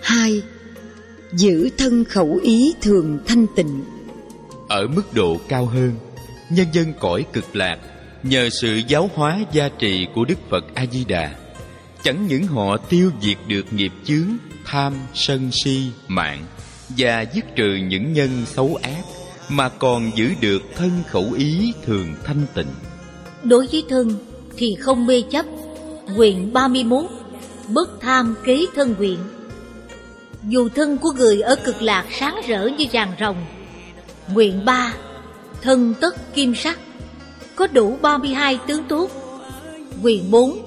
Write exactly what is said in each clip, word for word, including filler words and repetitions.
Hai, giữ thân khẩu ý thường thanh tịnh. Ở mức độ cao hơn, nhân dân cõi cực lạc nhờ sự giáo hóa gia trì của Đức Phật A Di Đà, chẳng những họ tiêu diệt được nghiệp chướng tham, sân si, mạng và dứt trừ những nhân xấu ác, mà còn giữ được thân khẩu ý thường thanh tịnh. Đối với thân thì không mê chấp. Nguyện ba mươi mốt. Bất tham kế thân nguyện. Dù thân của người ở cực lạc sáng rỡ như rạng rồng. Nguyện ba. Thân tất kim sắc, có đủ ba mươi hai tướng tốt. Nguyện bốn.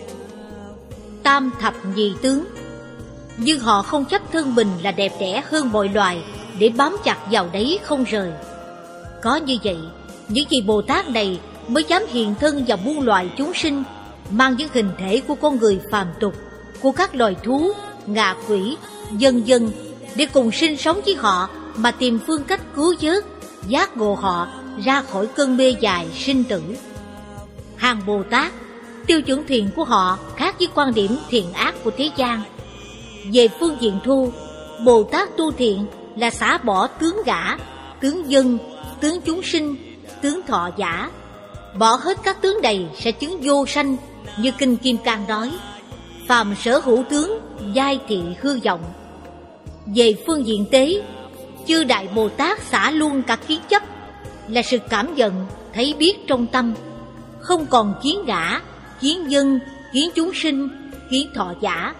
Tam thập nhị tướng. Nhưng họ không chấp thân mình là đẹp đẽ hơn mọi loài, để bám chặt vào đấy không rời. Có như vậy, những vị Bồ Tát này mới dám hiện thân vào muôn loài chúng sinh, mang những hình thể của con người phàm tục, của các loài thú, ngạ quỷ, vân vân, để cùng sinh sống với họ mà tìm phương cách cứu vớt, giác ngộ họ ra khỏi cơn mê dài sinh tử. Hàng Bồ Tát, tiêu chuẩn thiện của họ khác với quan điểm thiện ác của thế gian. Về phương diện thu, Bồ Tát tu thiện là xả bỏ tướng ngã, tướng dân, tướng chúng sinh, tướng thọ giả. Bỏ hết các tướng này sẽ chứng vô sanh, như Kinh Kim Cang nói: phàm sở hữu tướng, giai thị hư vọng. Về phương diện tế, chư Đại Bồ Tát xả luôn cả kiến chấp, là sự cảm nhận, thấy biết trong tâm, không còn kiến ngã, kiến dân, kiến chúng sinh, kiến thọ giả.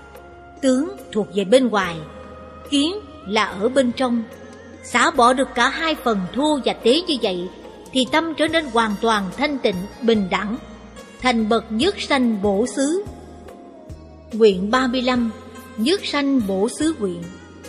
Tướng thuộc về bên ngoài, kiến là ở bên trong. Xả bỏ được cả hai phần thô và tế như vậy, thì tâm trở nên hoàn toàn thanh tịnh, bình đẳng, thành bậc nhất sanh bổ xứ. Nguyện ba mươi lăm. Nhất sanh bổ xứ nguyện.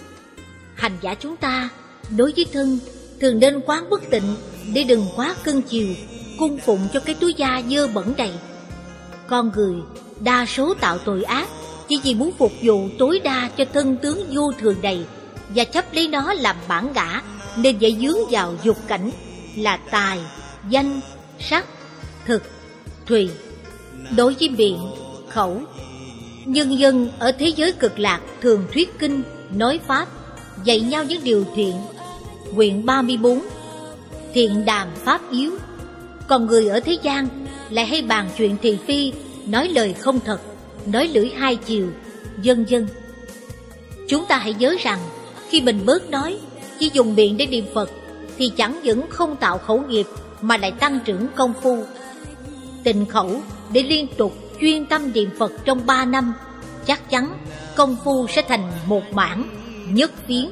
Hành giả chúng ta đối với thân thường nên quán bất tịnh, để đừng quá cưng chiều, cung phụng cho cái túi da dơ bẩn này. Con người đa số tạo tội ác chỉ vì muốn phục vụ tối đa cho thân tướng vô thường này, và chấp lấy nó làm bản ngã, nên dễ dướng vào dục cảnh là tài, danh, sắc, thực, thùy. Đối với miệng, khẩu, nhân dân ở thế giới cực lạc thường thuyết kinh, nói pháp, dạy nhau những điều thiện. Nguyện ba mươi bốn. Thiện đàm pháp yếu. Còn người ở thế gian lại hay bàn chuyện thị phi, nói lời không thật, nói lưỡi hai chiều, vân vân. Chúng ta hãy nhớ rằng, khi mình bớt nói, chỉ dùng miệng để niệm Phật, thì chẳng những không tạo khẩu nghiệp, mà lại tăng trưởng công phu. Tịnh khẩu để liên tục chuyên tâm niệm Phật trong ba năm, chắc chắn công phu sẽ thành một mảng, nhất phiến.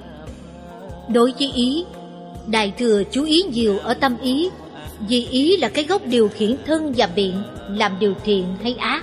Đối với ý, Đại Thừa chú ý nhiều ở tâm ý, vì ý là cái gốc điều khiển thân và miệng làm điều thiện hay ác.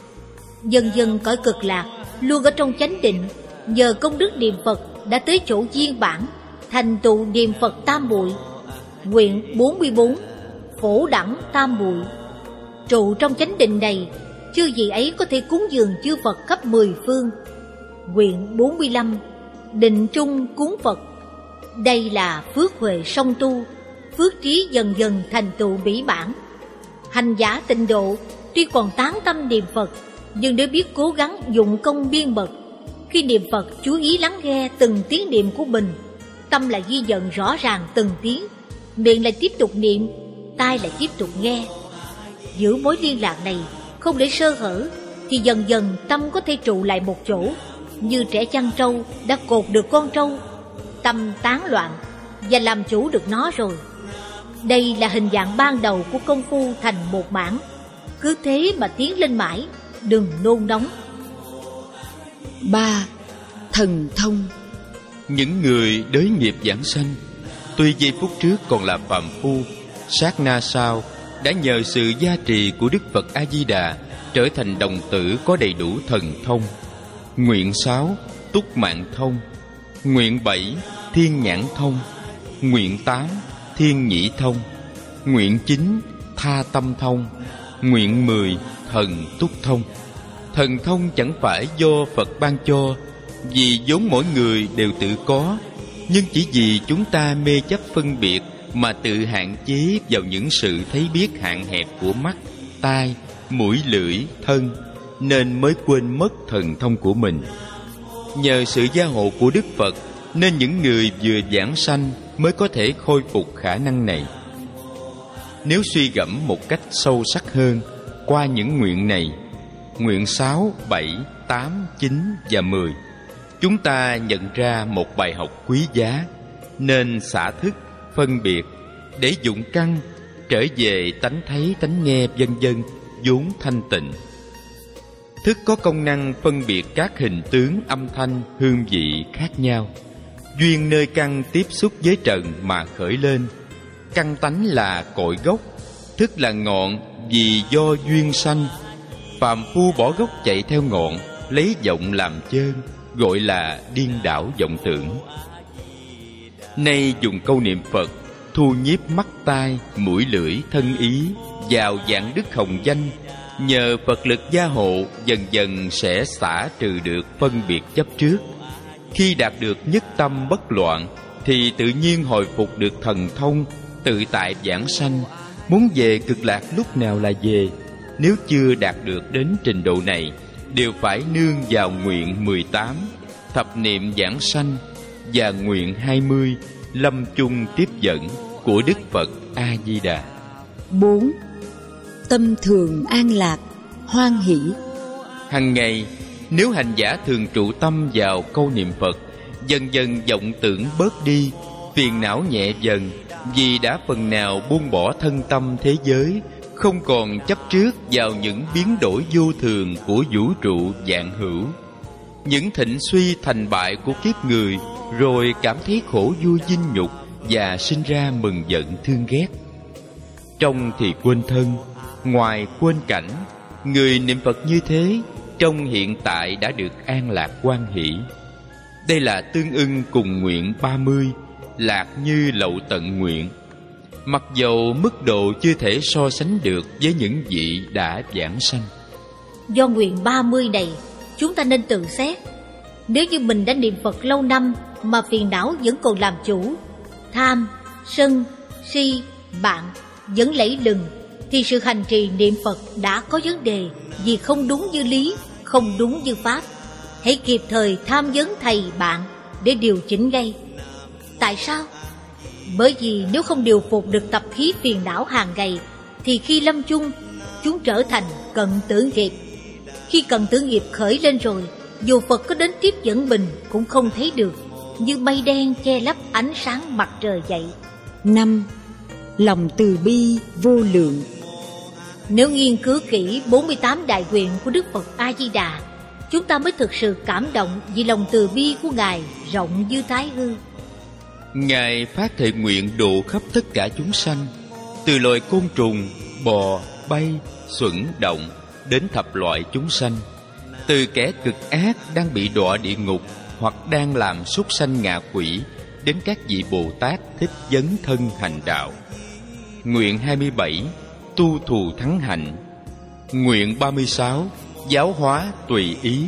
Dần dần cõi cực lạc luôn ở trong chánh định, nhờ công đức niệm Phật đã tới chỗ viên bản, thành tựu niệm Phật tam muội. Nguyện bốn mươi bốn. Phổ đẳng tam muội. Trụ trong chánh định này, chư vị ấy có thể cúng dường chư Phật khắp mười phương. Nguyện bốn mươi lăm. Định trung cúng Phật. Đây là phước huệ song tu, phước trí dần dần thành tựu mỹ bản. Hành giả tịnh độ tuy còn tán tâm niệm Phật, nhưng nếu biết cố gắng dụng công biên bậc, khi niệm Phật chú ý lắng nghe từng tiếng niệm của mình, tâm lại ghi nhận rõ ràng từng tiếng, miệng lại tiếp tục niệm, tai lại tiếp tục nghe. Giữ mối liên lạc này không để sơ hở, thì dần dần tâm có thể trụ lại một chỗ, như trẻ chăn trâu đã cột được con trâu. Tâm tán loạn và làm chủ được nó rồi. Đây là hình dạng ban đầu của công phu thành một mảng. Cứ thế mà tiến lên mãi, đừng nôn nóng. Ba. Thần thông. Những người đới nghiệp giảng sanh, tuy giây phút trước còn là phàm phu, sát na sau đã nhờ sự gia trì của Đức Phật A Di Đà trở thành đồng tử có đầy đủ thần thông. Nguyện sáu. Túc mạng thông. Nguyện bảy. Thiên nhãn thông. Nguyện tám. Thiên nhĩ thông. Nguyện chín. Tha tâm thông. Nguyện mười. Thần túc thông. Thần thông chẳng phải do Phật ban cho, vì vốn mỗi người đều tự có, nhưng chỉ vì chúng ta mê chấp phân biệt mà tự hạn chế vào những sự thấy biết hạn hẹp của mắt, tai, mũi, lưỡi, thân, nên mới quên mất thần thông của mình. Nhờ sự gia hộ của Đức Phật nên những người vừa giảng sanh mới có thể khôi phục khả năng này. Nếu suy gẫm một cách sâu sắc hơn qua những nguyện này, nguyện sáu, bảy, tám, chín và mười, chúng ta nhận ra một bài học quý giá, nên xả thức, phân biệt để dụng căn trở về tánh thấy tánh nghe vân vân vốn thanh tịnh. Thức có công năng phân biệt các hình tướng, âm thanh, hương vị khác nhau. Duyên nơi căn tiếp xúc với trần mà khởi lên. Căn tánh là cội gốc, thức là ngọn vì do duyên sanh. Phàm phu bỏ gốc chạy theo ngọn, lấy vọng làm chơn, gọi là điên đảo vọng tưởng. Nay dùng câu niệm Phật thu nhiếp mắt tai, mũi lưỡi, thân ý vào dạng đức hồng danh. Nhờ Phật lực gia hộ, dần dần sẽ xả trừ được phân biệt chấp trước. Khi đạt được nhất tâm bất loạn thì tự nhiên hồi phục được thần thông, tự tại vãng sanh. Muốn về cực lạc lúc nào là về. Nếu chưa đạt được đến trình độ này, đều phải nương vào nguyện mười tám, thập niệm vãng sanh, và nguyện hai mươi, lâm chung tiếp dẫn của Đức Phật A-di-đà. Bốn. Tâm thường an lạc, hoan hỷ. Hằng ngày, nếu hành giả thường trụ tâm vào câu niệm Phật, dần dần vọng tưởng bớt đi, phiền não nhẹ dần, vì đã phần nào buông bỏ thân tâm thế giới, không còn chấp trước vào những biến đổi vô thường của vũ trụ vạn hữu, những thịnh suy thành bại của kiếp người, rồi cảm thấy khổ vui dinh nhục và sinh ra mừng giận thương ghét. Trong thì quên thân, ngoài quên cảnh, người niệm Phật như thế trong hiện tại đã được an lạc hoan hỷ. Đây là tương ưng cùng nguyện ba mươi, lạc như lậu tận nguyện. Mặc dầu mức độ chưa thể so sánh được với những vị đã vãng sanh. Do nguyện ba mươi này, chúng ta nên tự xét. Nếu như mình đã niệm Phật lâu năm mà phiền não vẫn còn làm chủ, tham, sân, si, bạn vẫn lẫy lừng, thì sự hành trì niệm Phật đã có vấn đề, vì không đúng như lý, không đúng như pháp. Hãy kịp thời tham vấn thầy bạn để điều chỉnh ngay. Tại sao? Bởi vì nếu không điều phục được tập khí phiền não hàng ngày, thì khi lâm chung, chúng trở thành cận tử nghiệp. Khi cận tử nghiệp khởi lên rồi, dù Phật có đến tiếp dẫn mình cũng không thấy được, như mây đen che lấp ánh sáng mặt trời vậy. Năm. Lòng từ bi vô lượng. Nếu nghiên cứu kỹ bốn mươi tám đại nguyện của Đức Phật A-di-đà, chúng ta mới thực sự cảm động vì lòng từ bi của Ngài rộng như thái hư. Ngài phát thệ nguyện độ khắp tất cả chúng sanh, từ loài côn trùng, bò, bay, xuẩn, động đến thập loại chúng sanh, từ kẻ cực ác đang bị đọa địa ngục hoặc đang làm súc sanh ngạ quỷ, đến các vị Bồ Tát thích dấn thân hành đạo. Nguyện hai mươi bảy, tu thù thắng hạnh. Nguyện ba mươi sáu, giáo hóa tùy ý.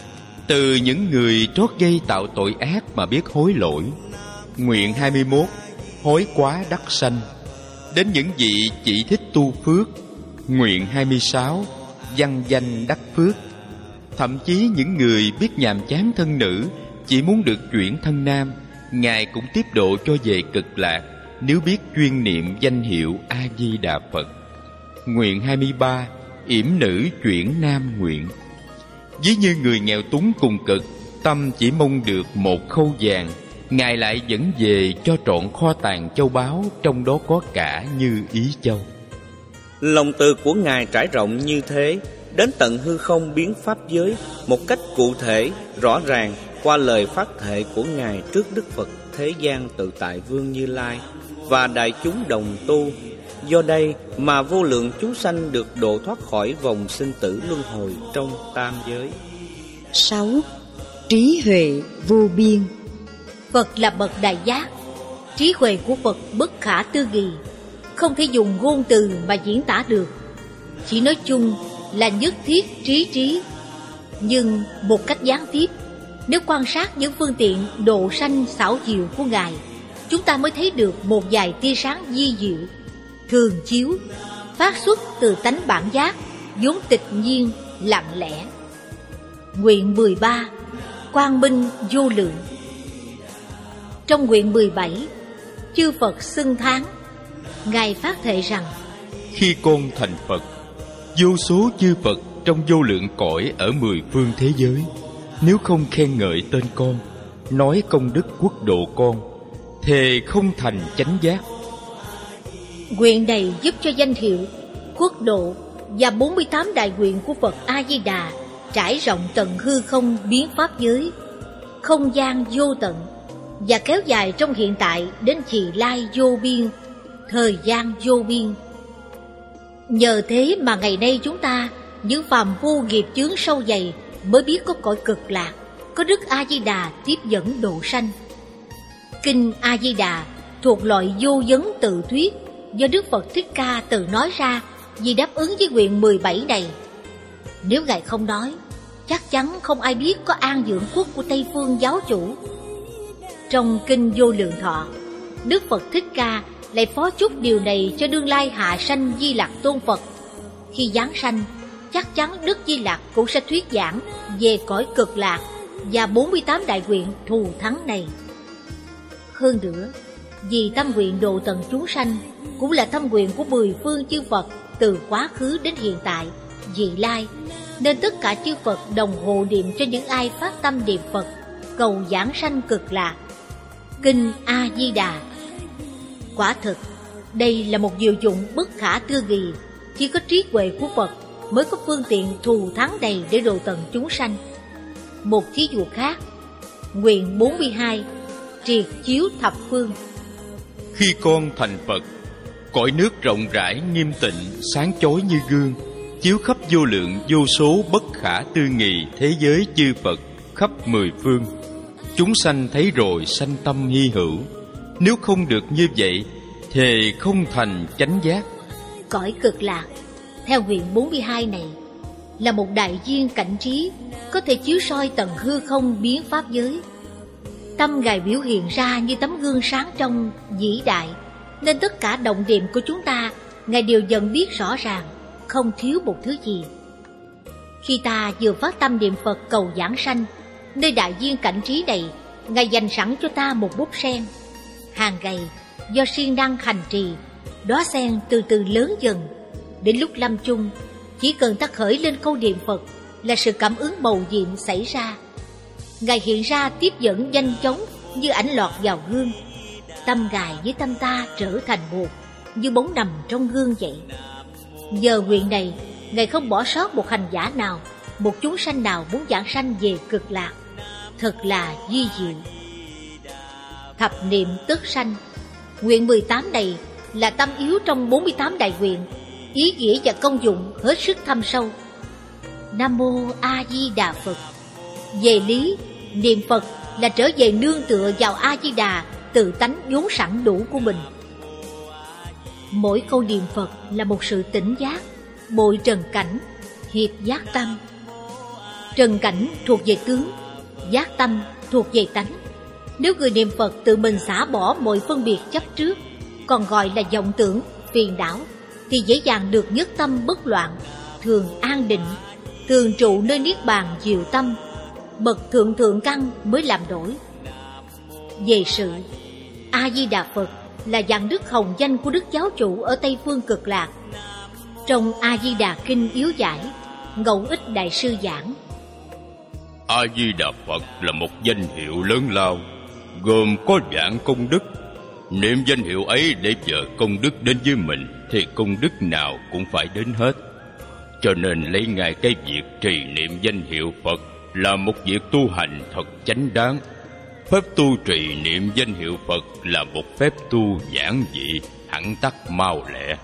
Từ những người trót gây tạo tội ác mà biết hối lỗi. Nguyện hai mươi mốt, hối quá đắc sanh. Đến những vị chỉ thích tu phước. Nguyện hai mươi sáu, văn danh đắc phước. Thậm chí những người biết nhàm chán thân nữ, chỉ muốn được chuyển thân nam, Ngài cũng tiếp độ cho về cực lạc, nếu biết chuyên niệm danh hiệu A-di-đà Phật. Nguyện hai mươi ba, yểm nữ chuyển nam nguyện. Ví như người nghèo túng cùng cực, tâm chỉ mong được một khâu vàng, Ngài lại dẫn về cho trọn kho tàng châu báu, trong đó có cả như ý châu. Lòng từ của Ngài trải rộng như thế, đến tận hư không biến pháp giới một cách cụ thể, rõ ràng qua lời phát thệ của Ngài trước Đức Phật Thế gian Tự Tại Vương Như Lai và đại chúng đồng tu. Do đây mà vô lượng chúng sanh được độ thoát khỏi vòng sinh tử luân hồi trong tam giới. Sáu. Trí huệ vô biên. Phật là bậc đại giác, trí huệ của Phật bất khả tư nghị, không thể dùng ngôn từ mà diễn tả được. Chỉ nói chung là nhất thiết trí trí. Nhưng một cách gián tiếp, nếu quan sát những phương tiện độ sanh xảo diệu của Ngài, chúng ta mới thấy được một vài tia sáng di diệu, thường chiếu, phát xuất từ tánh bản giác, vốn tịch nhiên, lặng lẽ. Nguyện mười ba, quang minh vô lượng. Trong nguyện mười bảy, chư Phật xưng thán, Ngài phát thệ rằng: khi con thành Phật, vô số chư Phật trong vô lượng cõi ở mười phương thế giới, nếu không khen ngợi tên con, nói công đức quốc độ con, thề không thành chánh giác. Nguyện này giúp cho danh hiệu, quốc độ và bốn mươi tám đại nguyện của Phật A-di-đà trải rộng tận hư không biến pháp giới, không gian vô tận, và kéo dài trong hiện tại đến Chì Lai vô biên, thời gian vô biên. Nhờ thế mà ngày nay chúng ta, những phàm phu nghiệp chướng sâu dày, mới biết có cõi cực lạc, có Đức A-di-đà tiếp dẫn độ sanh. Kinh A-di-đà thuộc loại vô vấn tự thuyết do Đức Phật Thích Ca tự nói ra vì đáp ứng với nguyện mười bảy này. Nếu Ngài không nói, chắc chắn không ai biết có An Dưỡng Quốc của Tây Phương giáo chủ. Trong Kinh Vô Lượng Thọ, Đức Phật Thích Ca lại phó chúc điều này cho đương lai hạ sanh Di Lặc Tôn Phật. Khi giáng sanh, chắc chắn Đức Di Lặc cũng sẽ thuyết giảng về cõi cực lạc và bốn mươi tám đại nguyện thù thắng này. Hơn nữa, vì tâm nguyện độ tận chúng sanh cũng là tâm nguyện của mười phương chư Phật từ quá khứ đến hiện tại, vị lai, nên tất cả chư Phật đồng hộ niệm cho những ai phát tâm niệm Phật, cầu giảng sanh cực lạc. Kinh A-di-đà. Quả thực, đây là một diệu dụng bất khả tư nghị, chỉ có trí huệ của Phật mới có phương tiện thù thắng này để độ tận chúng sanh. Một thí dụ khác, nguyện bốn mươi hai, triệt chiếu thập phương. Khi con thành Phật, cõi nước rộng rãi nghiêm tịnh, sáng chói như gương, chiếu khắp vô lượng vô số bất khả tư nghị thế giới chư Phật khắp mười phương. Chúng sanh thấy rồi sanh tâm hy hữu. Nếu không được như vậy, thề không thành chánh giác. Cõi cực lạc, theo nguyện bốn mươi hai này, là một đại viên cảnh trí, có thể chiếu soi tận hư không biến pháp giới. Tâm Ngài biểu hiện ra như tấm gương sáng trong, vĩ đại, nên tất cả động niệm của chúng ta, Ngài đều dần biết rõ ràng, không thiếu một thứ gì. Khi ta vừa phát tâm niệm Phật cầu giảng sanh, nơi đại viên cảnh trí này, Ngài dành sẵn cho ta một búp sen. Hàng ngày, do siêng năng hành trì, đóa sen từ từ lớn dần. Đến lúc lâm chung, chỉ cần ta khởi lên câu niệm Phật là sự cảm ứng mầu nhiệm xảy ra. Ngài hiện ra tiếp dẫn nhanh chóng như ảnh lọt vào gương. Tâm Ngài với tâm ta trở thành một, như bóng nằm trong gương vậy. Nhờ nguyện này, Ngài không bỏ sót một hành giả nào, một chúng sanh nào muốn giảng sanh về cực lạc. Thật là duy diệu. Thập niệm tức sanh. Nguyện mười tám này là tâm yếu trong bốn mươi tám đại nguyện, ý nghĩa và công dụng hết sức thâm sâu. Nam Mô A Di Đà Phật. Về lý, niệm Phật là trở về nương tựa vào A Di Đà, tự tánh vốn sẵn đủ của mình. Mỗi câu niệm Phật là một sự tỉnh giác, bội trần cảnh, hiệp giác tâm. Trần cảnh thuộc về tướng, giác tâm thuộc về tánh. Nếu người niệm Phật tự mình xả bỏ mọi phân biệt chấp trước, còn gọi là vọng tưởng, phiền não, thì dễ dàng được nhất tâm bất loạn, thường an định, thường trụ nơi niết bàn diệu tâm. Bậc thượng thượng căn mới làm đổi. Về sự, A Di Đà Phật là dạng đức hồng danh của Đức Giáo Chủ ở Tây Phương Cực Lạc. Trong A Di Đà Kinh yếu giải, Ngẫu Ích Đại Sư giảng: A Di Đà Phật là một danh hiệu lớn lao, gồm có vạn công đức. Niệm danh hiệu ấy để chờ công đức đến với mình, thì công đức nào cũng phải đến hết. Cho nên lấy ngay cái việc trì niệm danh hiệu Phật là một việc tu hành thật chánh đáng. Phép tu trì niệm danh hiệu Phật là một phép tu giản dị, hẳn tắc mau lẹ.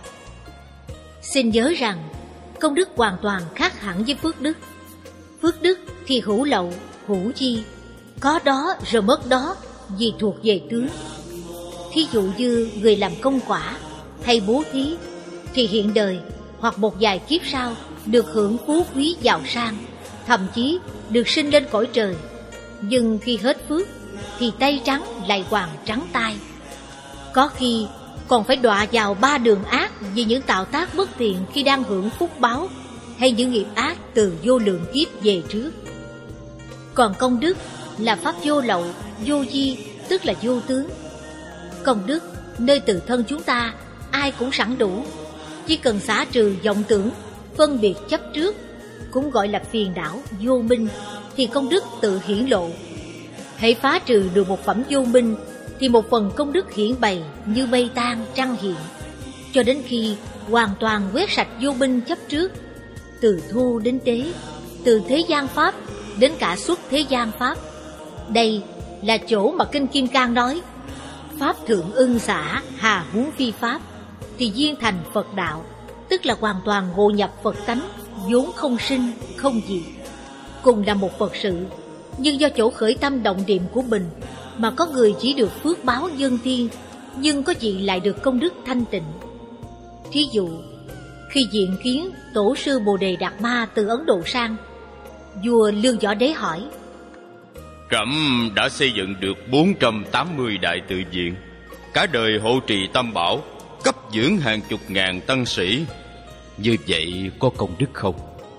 Xin nhớ rằng, công đức hoàn toàn khác hẳn với phước đức. Phước đức thì hữu lậu, hữu chi, có đó rồi mất đó, vì thuộc về tướng. Thí dụ như người làm công quả hay bố thí, thì hiện đời hoặc một vài kiếp sau được hưởng phú quý giàu sang, thậm chí được sinh lên cõi trời. Nhưng khi hết phước thì tay trắng lại hoàn trắng tay. Có khi còn phải đọa vào ba đường ác vì những tạo tác bất thiện khi đang hưởng phúc báo, hay những nghiệp ác từ vô lượng kiếp về trước. Còn công đức là pháp vô lậu, vô vi, tức là vô tướng. Công đức nơi tự thân chúng ta ai cũng sẵn đủ, chỉ cần xả trừ vọng tưởng, phân biệt chấp trước, cũng gọi là phiền não vô minh, thì công đức tự hiển lộ. Hãy phá trừ được một phẩm vô minh thì một phần công đức hiển bày như mây tan trăng hiện, cho đến khi hoàn toàn quét sạch vô minh chấp trước, từ thu đến tế, từ thế gian pháp đến cả xuất thế gian pháp. Đây là chỗ mà Kinh Kim Cang nói: pháp thượng ưng xả, hà huống phi pháp, thì viên thành Phật đạo, tức là hoàn toàn ngộ nhập Phật tánh, vốn không sinh không diệt. Cùng là một Phật sự, nhưng do chỗ khởi tâm động niệm của mình mà có người chỉ được phước báo dân thiên, nhưng có vị lại được công đức thanh tịnh. Thí dụ, khi diện kiến tổ sư Bồ Đề Đạt Ma từ Ấn Độ sang, vua Lương Võ Đế hỏi: Trẫm đã xây dựng được bốn trăm tám mươi đại tự viện, cả đời hộ trì tam bảo, cấp dưỡng hàng chục ngàn tăng sĩ, như vậy có công đức không?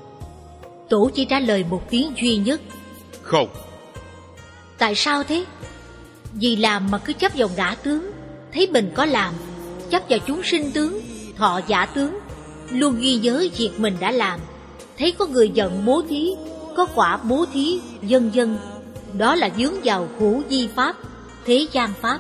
Tổ chỉ trả lời một tiếng duy nhất: không. Tại sao thế? Vì làm mà cứ chấp vào ngã tướng, thấy mình có làm, chấp vào chúng sinh tướng, thọ giả tướng, luôn ghi nhớ việc mình đã làm, thấy có người giận bố thí, có quả bố thí, vân vân. Đó là vướng vào hữu vi pháp, thế gian pháp.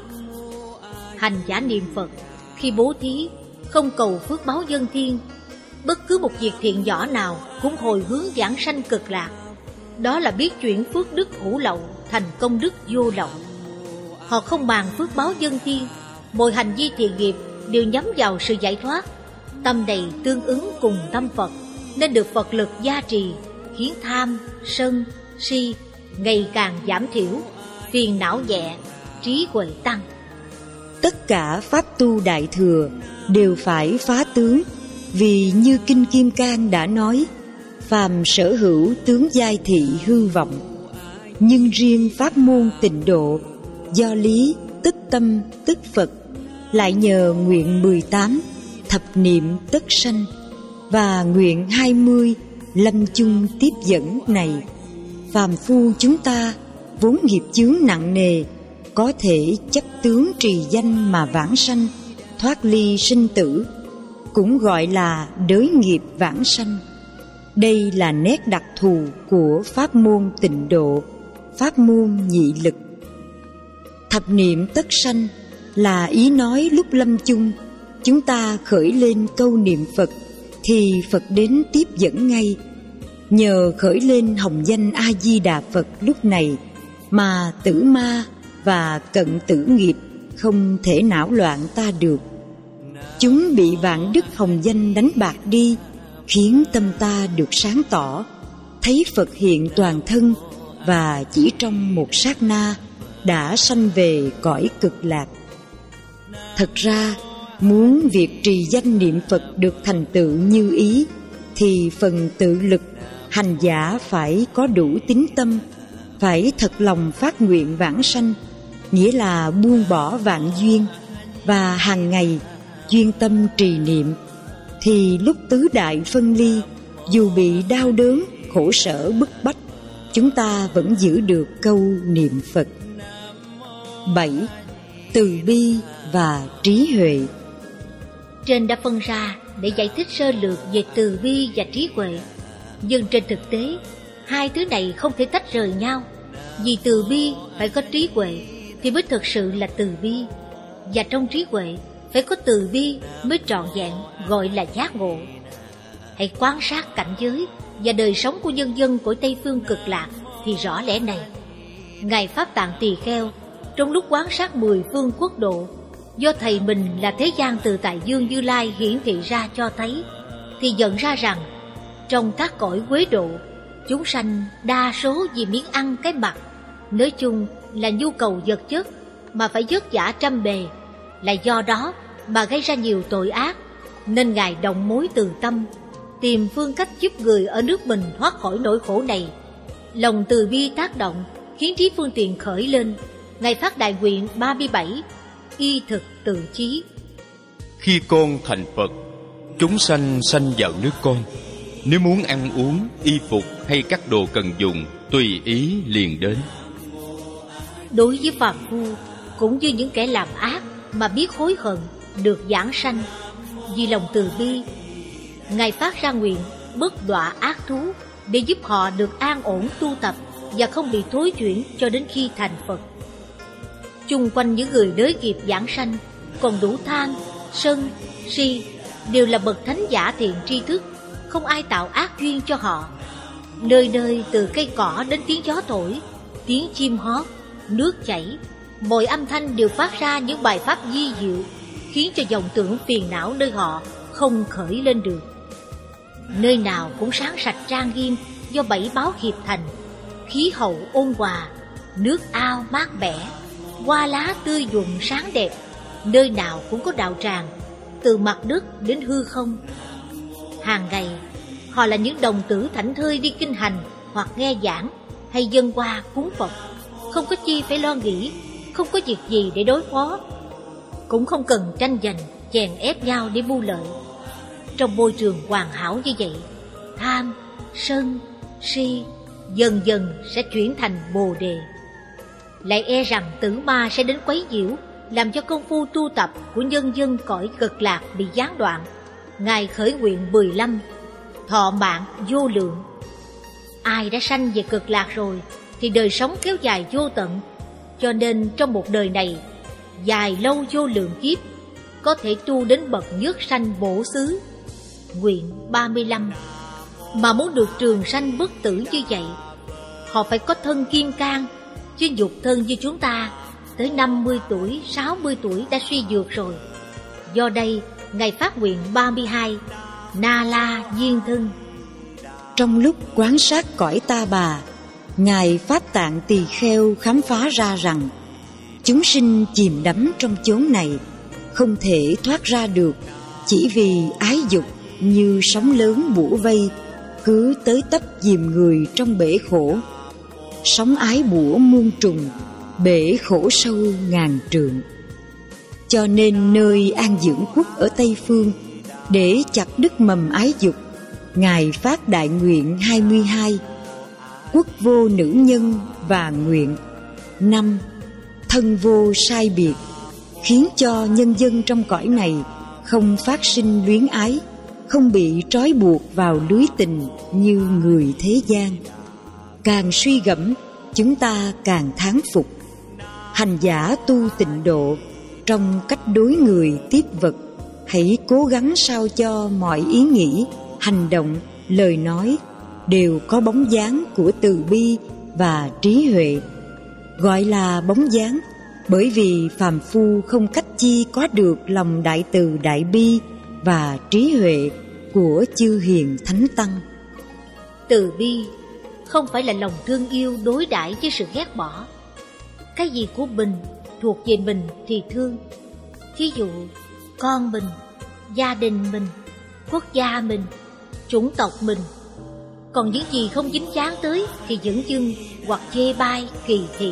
Hành giả niệm Phật khi bố thí không cầu phước báo dân thiên, bất cứ một việc thiện nhỏ nào cũng hồi hướng vãng sanh cực lạc. Đó là biết chuyển phước đức hữu lậu thành công đức vô lậu. Họ không màng phước báo dân thiên, mọi hành vi thiện nghiệp đều nhắm vào sự giải thoát. Tâm này tương ứng cùng tâm Phật, nên được Phật lực gia trì, khiến tham, sân, si ngày càng giảm thiểu, phiền não nhẹ, trí huệ tăng. Tất cả pháp tu đại thừa đều phải phá tướng, vì như Kinh Kim Cang đã nói: phàm sở hữu tướng giai thị hư vọng. Nhưng riêng pháp môn tịnh độ, do lý tức tâm tức Phật, lại nhờ nguyện mười tám thập niệm tất sanh và nguyện hai mươi lâm chung tiếp dẫn này, phàm phu chúng ta vốn nghiệp chướng nặng nề, có thể chấp tướng trì danh mà vãng sanh, thoát ly sinh tử, cũng gọi là đới nghiệp vãng sanh. Đây là nét đặc thù của pháp môn tịnh độ, pháp môn nhị lực. Thập niệm tất sanh là ý nói lúc lâm chung, chúng ta khởi lên câu niệm Phật thì Phật đến tiếp dẫn ngay. Nhờ khởi lên hồng danh A Di Đà Phật lúc này mà tử ma và cận tử nghiệp không thể não loạn ta được. Chúng bị vạn đức hồng danh đánh bạc đi, khiến tâm ta được sáng tỏ, thấy Phật hiện toàn thân, và chỉ trong một sát na đã sanh về cõi cực lạc. Thật ra, muốn việc trì danh niệm Phật được thành tựu như ý, thì phần tự lực hành giả phải có đủ tín tâm, phải thật lòng phát nguyện vãng sanh, nghĩa là buông bỏ vạn duyên, và hàng ngày chuyên tâm trì niệm, thì lúc tứ đại phân ly, dù bị đau đớn, khổ sở bức bách, chúng ta vẫn giữ được câu niệm Phật. Bảy. Từ bi và trí huệ. Trên đã phân ra để giải thích sơ lược về từ bi và trí huệ, nhưng trên thực tế hai thứ này không thể tách rời nhau. Vì từ bi phải có trí huệ thì mới thực sự là từ bi, và trong trí huệ phải có từ bi mới trọn vẹn, gọi là giác ngộ. Hãy quan sát cảnh giới và đời sống của nhân dân của Tây Phương Cực Lạc thì rõ lẽ này. Ngài Pháp Tạng Tỳ Kheo trong lúc quan sát mười phương quốc độ, do thầy mình là Thế Gian Tự Tại Dương Như Lai hiển thị ra cho thấy, thì nhận ra rằng trong các cõi Quế Độ, chúng sanh đa số vì miếng ăn cái mặc, nói chung là nhu cầu vật chất mà phải vất vả trăm bề, là do đó mà gây ra nhiều tội ác. Nên Ngài động mối từ tâm, tìm phương cách giúp người ở nước mình thoát khỏi nỗi khổ này. Lòng từ bi tác động khiến trí phương tiện khởi lên. Ngài phát đại nguyện ba mươi bảy: y thực tự chí. Khi con thành Phật, chúng sanh sanh vào nước con. Nếu muốn ăn uống, y phục hay các đồ cần dùng, tùy ý liền đến. đối với phàm phu cũng như những kẻ làm ác mà biết hối hận được giảng sanh. Vì lòng từ bi, Ngài phát ra nguyện bất đọa ác thú để giúp họ được an ổn tu tập và không bị thối chuyển cho đến khi thành Phật. Chung quanh những người đới nghiệp giảng sanh còn đủ tham, sân, si, đều là bậc thánh giả thiện tri thức, không ai tạo ác duyên cho họ. Nơi nơi từ cây cỏ đến tiếng gió thổi, tiếng chim hót, nước chảy, mọi âm thanh đều phát ra những bài pháp vi diệu, khiến cho vọng tưởng phiền não nơi họ không khởi lên được. Nơi nào cũng sáng sạch trang nghiêm do bảy báo hiệp thành, khí hậu ôn hòa, nước ao mát mẻ, hoa lá tươi nhuận sáng đẹp. Nơi nào cũng có đạo tràng, từ mặt đất đến hư không. Hàng ngày, họ là những đồng tử thảnh thơi đi kinh hành hoặc nghe giảng hay dâng hoa cúng Phật, không có chi phải lo nghĩ, không có việc gì để đối phó, cũng không cần tranh giành, chèn ép nhau để mưu lợi. Trong môi trường hoàn hảo như vậy, tham, sân, si dần dần sẽ chuyển thành bồ đề. Lại e rằng tử ma sẽ đến quấy nhiễu, làm cho công phu tu tập của nhân dân cõi Cực Lạc bị gián đoạn. Ngài khởi nguyện mười lăm, thọ mạng vô lượng. Ai đã sanh về Cực Lạc rồi thì đời sống kéo dài vô tận, cho nên trong một đời này dài lâu vô lượng kiếp có thể tu đến bậc nhất sanh bổ xứ. Nguyện ba mươi lăm. Mà muốn được trường sanh bất tử như vậy, họ phải có thân kim cang, chứ nhục thân như chúng ta tới năm mươi tuổi, sáu mươi tuổi đã suy nhược rồi. Do đây, Ngài phát nguyện ba mươi hai, Na La Diên Thân. Trong lúc quan sát cõi Ta Bà, Ngài Pháp Tạng Tỳ Kheo khám phá ra rằng chúng sinh chìm đắm trong chốn này, không thể thoát ra được, chỉ vì ái dục như sóng lớn bủa vây, cứ tới tấp dìm người trong bể khổ. Sóng ái bủa muôn trùng, bể khổ sâu ngàn trượng. Cho nên nơi an dưỡng quốc ở Tây Phương, để chặt đứt mầm ái dục, Ngài phát đại nguyện hai mươi hai, quốc vô nữ nhân và nguyện năm, thân vô sai biệt, khiến cho nhân dân trong cõi này không phát sinh luyến ái, không bị trói buộc vào lưới tình như người thế gian. Càng suy gẫm, chúng ta càng thán phục. Hành giả tu tịnh độ, trong cách đối người tiếp vật, hãy cố gắng sao cho mọi ý nghĩ, hành động, lời nói đều có bóng dáng của từ bi và trí huệ. Gọi là bóng dáng bởi vì phàm phu không cách chi có được lòng đại từ đại bi và trí huệ của chư hiền thánh tăng. Từ bi không phải là lòng thương yêu đối đãi với sự ghét bỏ. Cái gì của mình, thuộc về mình thì thương. Thí dụ, con mình, gia đình mình, quốc gia mình, chủng tộc mình. Còn những gì không dính dáng tới thì dửng dưng hoặc chê bai, kỳ thị.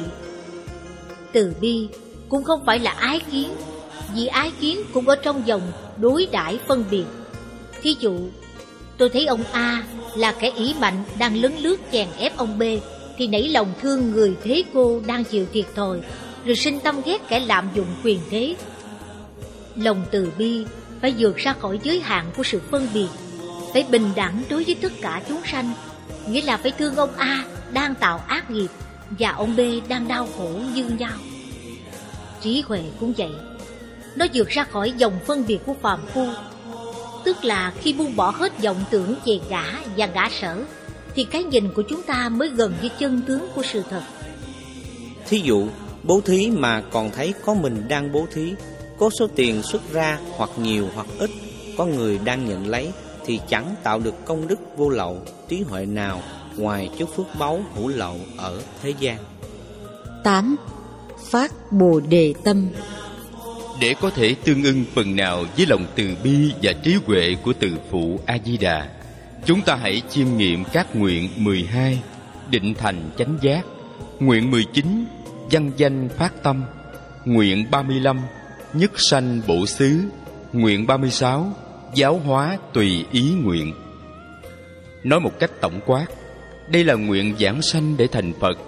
Từ bi cũng không phải là ái kiến, vì ái kiến cũng ở trong dòng đối đãi phân biệt. Thí dụ, tôi thấy ông A là kẻ ỷ mạnh đang lấn lướt chèn ép ông B, thì nảy lòng thương người thế cô đang chịu thiệt thòi, rồi sinh tâm ghét kẻ lạm dụng quyền thế. Lòng từ bi phải vượt ra khỏi giới hạn của sự phân biệt, phải bình đẳng đối với tất cả chúng sanh, nghĩa là phải thương ông A đang tạo ác nghiệp và ông B đang đau khổ như nhau. Trí huệ cũng vậy, nó vượt ra khỏi dòng phân biệt của phàm phu, tức là khi buông bỏ hết vọng tưởng về ngã và ngã sở, thì cái nhìn của chúng ta mới gần với chân tướng của sự thật. Thí dụ, bố thí mà còn thấy có mình đang bố thí, có số tiền xuất ra hoặc nhiều hoặc ít, có người đang nhận lấy, thì chẳng tạo được công đức vô lậu, trí huệ nào ngoài chút phước báu hữu lậu ở thế gian. tám. Phát Bồ Đề Tâm. Để có thể tương ưng phần nào với lòng từ bi và trí huệ của từ phụ A Di Đà, chúng ta hãy chiêm nghiệm các nguyện mười hai, định thành chánh giác, nguyện mười chín, văn danh phát tâm, nguyện ba mươi lăm, nhất sanh bổ xứ, nguyện ba mươi sáu, giáo hóa tùy ý nguyện. Nói một cách tổng quát, đây là nguyện giảng sanh để thành Phật,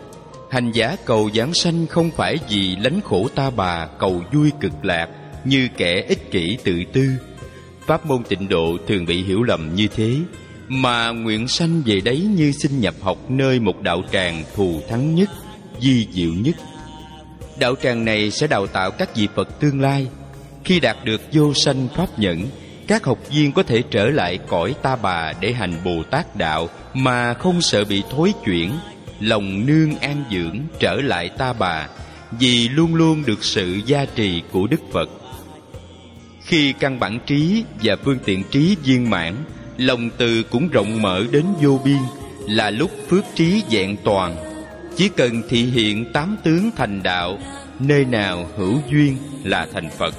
Hành giả cầu giảng sanh không phải vì lánh khổ ta bà, cầu vui cực lạc như kẻ ích kỷ tự tư. Pháp môn tịnh độ thường bị hiểu lầm như thế, mà nguyện sanh về đấy như xin nhập học nơi một đạo tràng thù thắng nhất, vi diệu nhất. Đạo tràng này sẽ đào tạo các vị Phật tương lai. Khi đạt được vô sanh pháp nhẫn, các học viên có thể trở lại cõi ta bà để hành Bồ Tát đạo mà không sợ bị thối chuyển, lòng nương an dưỡng trở lại ta bà, vì luôn luôn được sự gia trì của Đức Phật. Khi căn bản trí và phương tiện trí viên mãn, lòng từ cũng rộng mở đến vô biên, là lúc phước trí vẹn toàn. Chỉ cần thị hiện tám tướng thành đạo, nơi nào hữu duyên là thành Phật.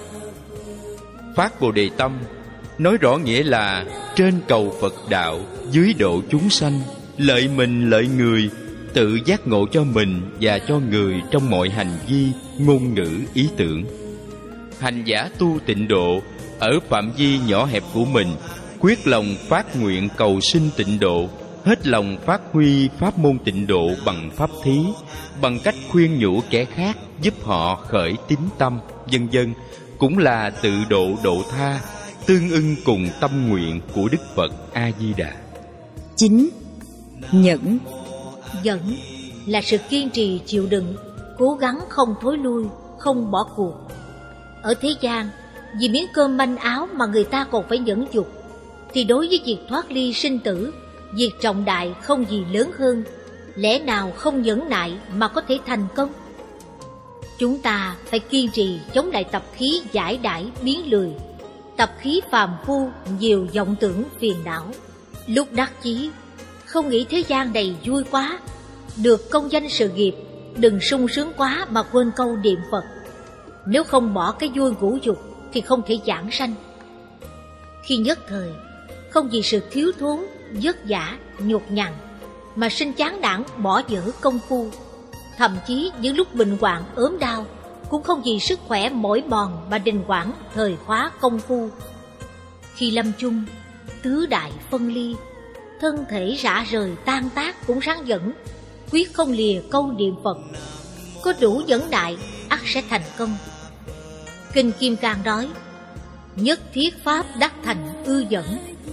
Phát Bồ Đề Tâm nói rõ nghĩa là trên cầu Phật đạo, dưới độ chúng sanh, lợi mình lợi người, tự giác ngộ cho mình và cho người trong mọi hành vi, ngôn ngữ, ý tưởng. Hành giả tu tịnh độ ở phạm vi nhỏ hẹp của mình, quyết lòng phát nguyện cầu sinh tịnh độ, hết lòng phát huy pháp môn tịnh độ bằng pháp thí, bằng cách khuyên nhủ kẻ khác giúp họ khởi tín tâm, vân vân, cũng là tự độ độ tha, tương ưng cùng tâm nguyện của Đức Phật A Di Đà. Chín. Nhẫn. Nhẫn là sự kiên trì chịu đựng, cố gắng không thối lui, không bỏ cuộc. Ở thế gian, vì miếng cơm manh áo mà người ta còn phải nhẫn nhục, thì đối với việc thoát ly sinh tử, việc trọng đại không gì lớn hơn. Lẽ nào không nhẫn nại mà có thể thành công? Chúng ta phải kiên trì chống lại tập khí giải đãi biến lười, tập khí phàm phu nhiều vọng tưởng phiền não. Lúc đắc chí, không nghĩ thế gian này vui quá, được công danh sự nghiệp, đừng sung sướng quá mà quên câu niệm Phật. Nếu không bỏ cái vui ngũ dục thì không thể giảng sanh. Khi nhất thời, không vì sự thiếu thốn, vất vả, nhột nhằn mà sinh chán nản bỏ dở công phu. Thậm chí những lúc bệnh hoạn ốm đau, cũng không vì sức khỏe mỏi mòn mà đình hoãn thời khóa công phu. Khi lâm chung, tứ đại phân ly, thân thể rã rời tan tác cũng ráng dẫn, quyết không lìa câu niệm Phật. Có đủ nhẫn nại, ắt sẽ thành công. Kinh Kim Cang nói, nhất thiết pháp đắc thành ư dẫn.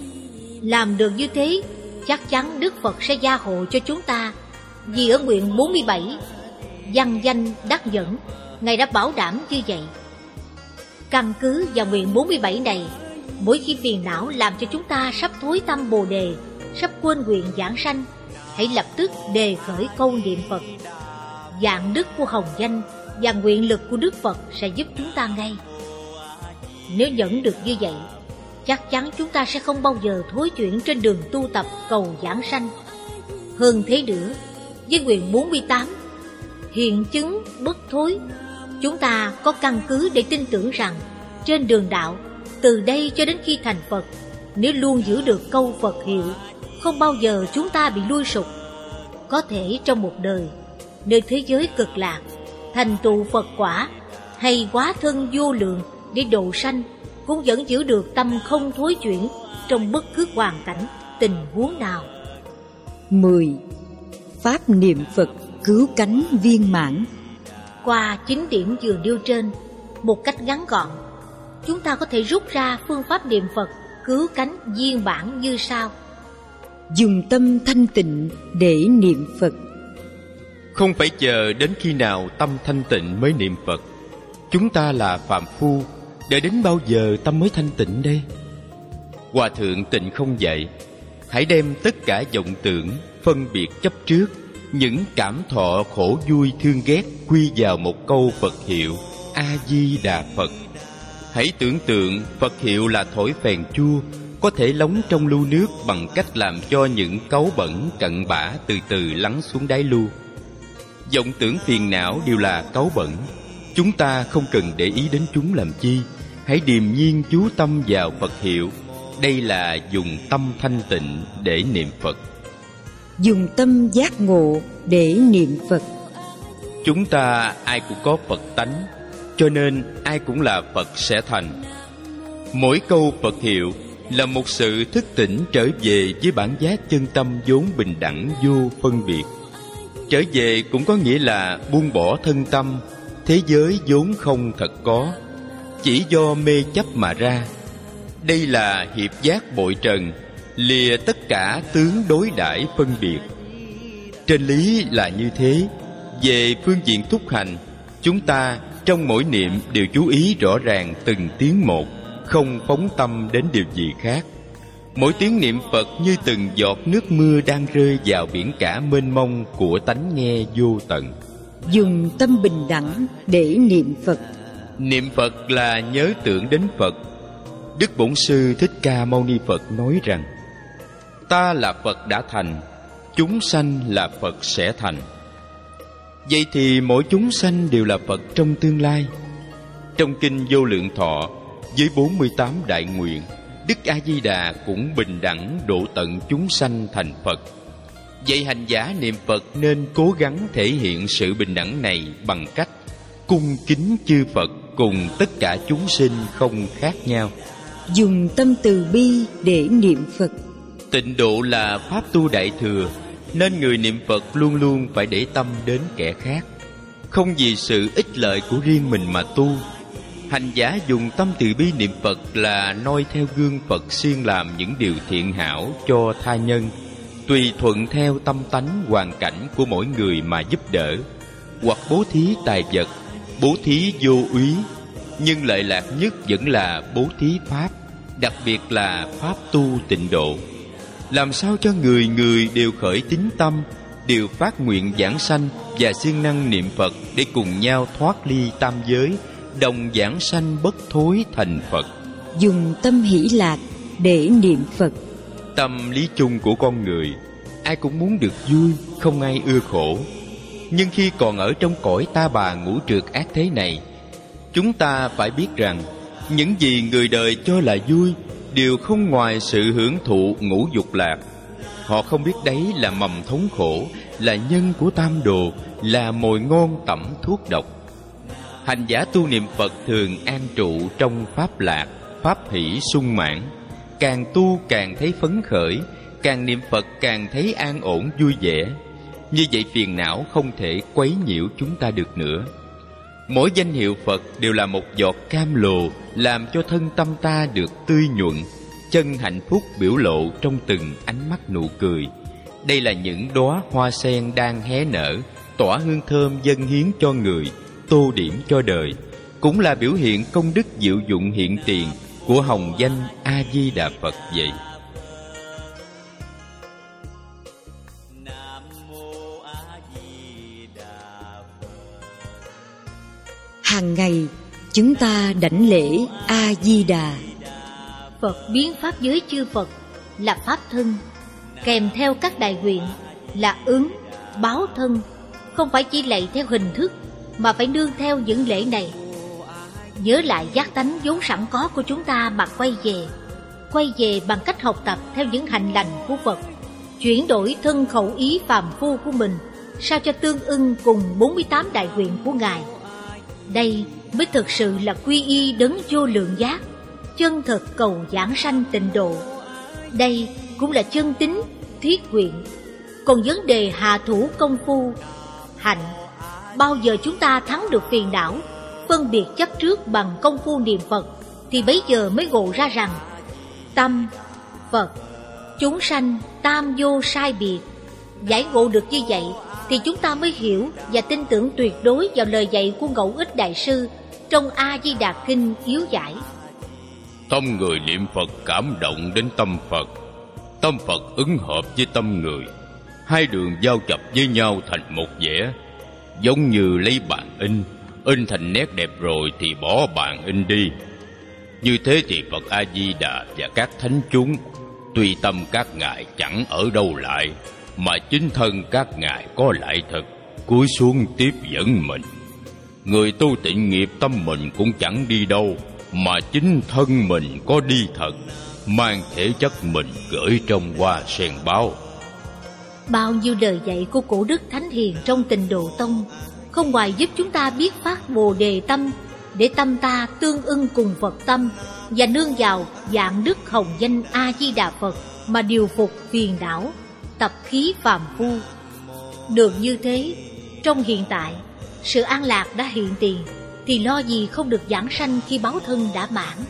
Làm được như thế, chắc chắn Đức Phật sẽ gia hộ cho chúng ta. Vì ở nguyện bốn mươi bảy, văn danh đắc dẫn, Ngài đã bảo đảm như vậy. Căn cứ vào nguyện bốn mươi bảy này, mỗi khi phiền não làm cho chúng ta sắp thối tâm Bồ Đề, sắp quên nguyện giảng sanh, hãy lập tức đề khởi câu niệm Phật. Dạng đức của hồng danh và nguyện lực của Đức Phật sẽ giúp chúng ta ngay. Nếu nhẫn được như vậy, chắc chắn chúng ta sẽ không bao giờ thối chuyển trên đường tu tập cầu giảng sanh. Hơn thế nữa, với nguyện bốn mươi tám, hiện chứng bất thối, chúng ta có căn cứ để tin tưởng rằng trên đường đạo, từ đây cho đến khi thành Phật, nếu luôn giữ được câu Phật hiệu, không bao giờ chúng ta bị lui sụp. Có thể trong một đời, nơi thế giới cực lạc, thành tựu Phật quả hay hóa thân vô lượng để độ sanh, cũng vẫn giữ được tâm không thối chuyển trong bất cứ hoàn cảnh, tình huống nào. Mười. Pháp niệm Phật cứu cánh viên mãn. Qua chín điểm vừa nêu trên, một cách ngắn gọn, chúng ta có thể rút ra phương pháp niệm Phật cứu cánh viên mãn như sau. Dùng tâm thanh tịnh để niệm Phật. Không phải chờ đến khi nào tâm thanh tịnh mới niệm Phật. Chúng ta là phàm phu, đợi đến bao giờ tâm mới thanh tịnh đây? Hòa thượng Tịnh Không dạy, hãy đem tất cả vọng tưởng, phân biệt chấp trước, những cảm thọ khổ vui thương ghét quy vào một câu Phật hiệu A Di Đà Phật. Hãy tưởng tượng Phật hiệu là thổi phèn chua, có thể lóng trong lu nước bằng cách làm cho những cáu bẩn cặn bã từ từ lắng xuống đáy lu. Vọng tưởng phiền não đều là cáu bẩn, chúng ta không cần để ý đến chúng làm chi. Hãy điềm nhiên chú tâm vào Phật hiệu. Đây là dùng tâm thanh tịnh để niệm Phật. Dùng tâm giác ngộ để niệm Phật. Chúng ta ai cũng có Phật tánh, cho nên ai cũng là Phật sẽ thành. Mỗi câu Phật hiệu là một sự thức tỉnh trở về với bản giác chân tâm vốn bình đẳng vô phân biệt. Trở về cũng có nghĩa là buông bỏ thân tâm, thế giới vốn không thật có, chỉ do mê chấp mà ra. Đây là hiệp giác bội trần, lìa tất cả tướng đối đãi phân biệt. Trên lý là như thế. Về phương diện thúc hành, chúng ta trong mỗi niệm đều chú ý rõ ràng từng tiếng một, không phóng tâm đến điều gì khác. Mỗi tiếng niệm Phật như từng giọt nước mưa đang rơi vào biển cả mênh mông của tánh nghe vô tận. Dùng tâm bình đẳng để niệm Phật. Niệm Phật là nhớ tưởng đến Phật. Đức Bổn Sư Thích Ca Mâu Ni Phật nói rằng: ta là Phật đã thành, chúng sanh là Phật sẽ thành. Vậy thì mỗi chúng sanh đều là Phật trong tương lai. Trong kinh Vô Lượng Thọ với bốn mươi tám đại nguyện, Đức A Di Đà cũng bình đẳng độ tận chúng sanh thành Phật. Vậy hành giả niệm Phật nên cố gắng thể hiện sự bình đẳng này bằng cách cung kính chư Phật cùng tất cả chúng sinh không khác nhau. Dùng tâm từ bi để niệm Phật. Tịnh độ là pháp tu đại thừa, nên người niệm Phật luôn luôn phải để tâm đến kẻ khác, không vì sự ích lợi của riêng mình mà tu. Hành giả dùng tâm từ bi niệm Phật là noi theo gương Phật siêng làm những điều thiện hảo cho tha nhân, tùy thuận theo tâm tánh hoàn cảnh của mỗi người mà giúp đỡ, hoặc bố thí tài vật, bố thí vô úy. Nhưng lợi lạc nhất vẫn là bố thí pháp, đặc biệt là pháp tu tịnh độ. Làm sao cho người người đều khởi tín tâm, đều phát nguyện giảng sanh và siêng năng niệm Phật để cùng nhau thoát ly tam giới, đồng giảng sanh bất thối thành Phật. Dùng tâm hỷ lạc để niệm Phật. Tâm lý chung của con người, ai cũng muốn được vui, không ai ưa khổ. Nhưng khi còn ở trong cõi ta bà ngũ trượt ác thế này, chúng ta phải biết rằng những gì người đời cho là vui đều không ngoài sự hưởng thụ ngũ dục lạc. Họ không biết đấy là mầm thống khổ, là nhân của tam đồ, là mồi ngon tẩm thuốc độc. Hành giả tu niệm Phật thường an trụ trong pháp lạc, pháp hỷ sung mãn. Càng tu càng thấy phấn khởi, càng niệm Phật càng thấy an ổn vui vẻ. Như vậy phiền não không thể quấy nhiễu chúng ta được nữa. Mỗi danh hiệu Phật đều là một giọt cam lồ, làm cho thân tâm ta được tươi nhuận, chân hạnh phúc biểu lộ trong từng ánh mắt nụ cười. Đây là những đóa hoa sen đang hé nở, tỏa hương thơm dâng hiến cho người, tô điểm cho đời, cũng là biểu hiện công đức diệu dụng hiện tiền của hồng danh A Di Đà Phật vậy. Hàng ngày chúng ta đảnh lễ A Di Đà. Phật biến pháp giới chư Phật là pháp thân, kèm theo các đại nguyện là ứng, báo thân. Không phải chỉ lạy theo hình thức, mà phải nương theo những lễ này. Nhớ lại giác tánh vốn sẵn có của chúng ta mà quay về. Quay về bằng cách học tập theo những hạnh lành của Phật, chuyển đổi thân khẩu ý phàm phu của mình sao cho tương ưng cùng bốn mươi tám đại nguyện của Ngài. Đây mới thực sự là quy y đấng vô lượng giác, chân thật cầu giảng sanh tịnh độ. Đây cũng là chân tín thiết nguyện. Còn vấn đề hạ thủ công phu hạnh, bao giờ chúng ta thắng được phiền não, phân biệt chấp trước bằng công phu niệm Phật, thì bấy giờ mới ngộ ra rằng tâm, Phật, chúng sanh tam vô sai biệt. Giải ngộ được như vậy thì chúng ta mới hiểu và tin tưởng tuyệt đối vào lời dạy của Ngẫu Ích Đại Sư trong A Di Đà Kinh yếu giải. Tâm người niệm Phật cảm động đến tâm Phật, tâm Phật ứng hợp với tâm người, hai đường giao chập với nhau thành một vẻ. Giống như lấy bàn in, in thành nét đẹp rồi thì bỏ bàn in đi. Như thế thì Phật A Di Đà và các thánh chúng, tuy tâm các ngài chẳng ở đâu lại, mà chính thân các ngài có lại thật, cúi xuống tiếp dẫn mình. Người tu tịnh nghiệp tâm mình cũng chẳng đi đâu, mà chính thân mình có đi thật, mang thể chất mình gửi trong hoa sen báo. Bao nhiêu lời dạy của cổ đức thánh hiền trong Tịnh Độ Tông không ngoài giúp chúng ta biết phát Bồ Đề tâm, để tâm ta tương ưng cùng Phật tâm và nương vào dạng đức hồng danh A Di Đà Phật mà điều phục phiền não, tập khí phàm phu. Được như thế, trong hiện tại, sự an lạc đã hiện tiền, thì lo gì không được giảng sanh khi báo thân đã mãn.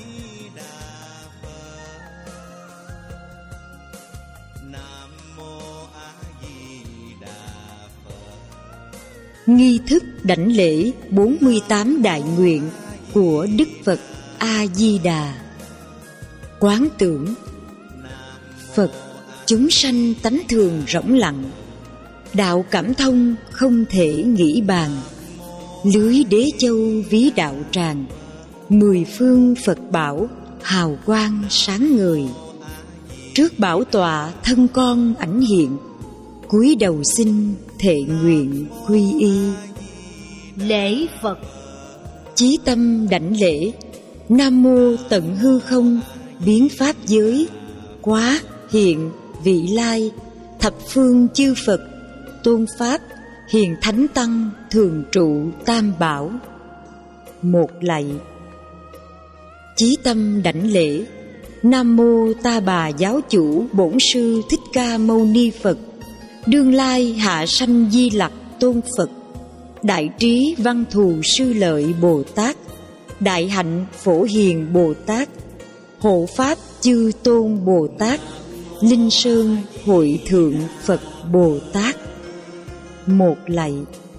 Nghi thức đảnh lễ bốn mươi tám đại nguyện của Đức Phật A-di-đà. Quán tưởng: Phật, chúng sanh tánh thường rỗng lặng, đạo cảm thông không thể nghĩ bàn. Lưới đế châu ví đạo tràng, mười phương Phật bảo hào quang sáng ngời. Trước bảo tọa thân con ảnh hiện, cúi đầu xin thệ nguyện quy y. Lễ Phật. Chí tâm đảnh lễ: Nam mô tận hư không biến pháp giới, quá hiện vị lai, thập phương chư Phật tôn pháp, hiền thánh tăng thường trụ tam bảo. Một lạy. Chí tâm đảnh lễ: Nam mô Ta Bà giáo chủ bổn sư Thích Ca Mâu Ni Phật, đương lai hạ sanh Di Lặc tôn Phật, đại trí văn thù sư lợi Bồ Tát, đại hạnh phổ hiền Bồ Tát, hộ pháp chư tôn Bồ Tát, linh sơn hội thượng Phật Bồ Tát. Một lạy.